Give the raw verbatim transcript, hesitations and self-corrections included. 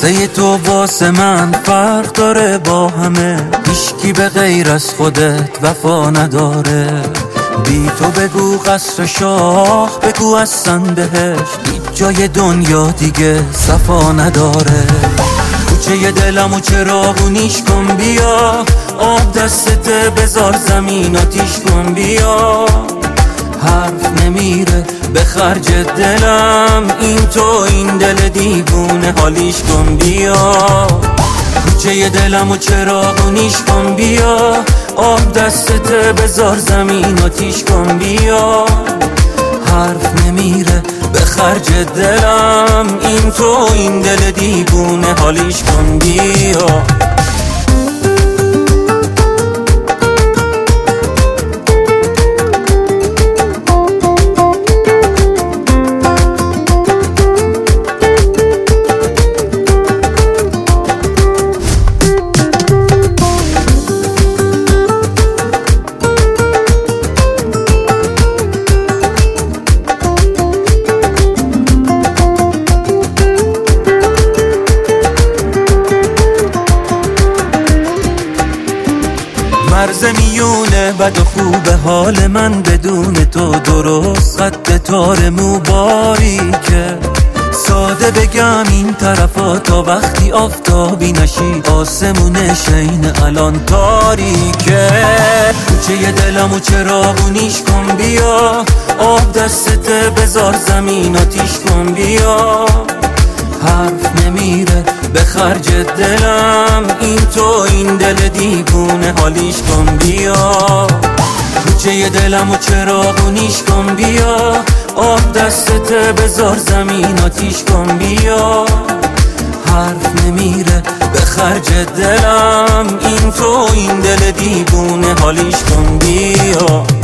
قصه تو واسه من فرق داره با همه، هیچکی به غیر از خودت وفا نداره. بی تو بگو قصر شاه، بگو اصلا بهش هیچ جای دنیا دیگه صفا نداره. کوچه دلم و چراغونیش کن بیا، آب دستت بذار زمین آتیش کن بیا. حرف نمیره به خرج دلم، این تو این دل دیوونه حالیش کن بیا. کوچه دلم و چراغونیش کن بیا، آب دستت بذار زمین آتیش کن بیا. حرف نمیره به خرج دلم، این تو این دل دیوونه حالیش کن بیا. مرز میونه بد و خوب حال من بدون تو درست، خط تار مو باریکه. ساده بگم این طرفا تا وقتی آفتابی نشی، آسمون شین الان تاریکه. کوچه دلم و چراغونیش کن بیا، آب دستت بذار زمین آتیش کن بیا. حرف نمیره به خرج دلم، این تو این دل دیوونه حالیش کن بیا. کوچه دلم و چراغونیش کن بیا، آب دستت بذار زمین آتیش کن بیا. حرف نمیره به خرج دلم، این تو این دل دیوونه حالیش کن بیا.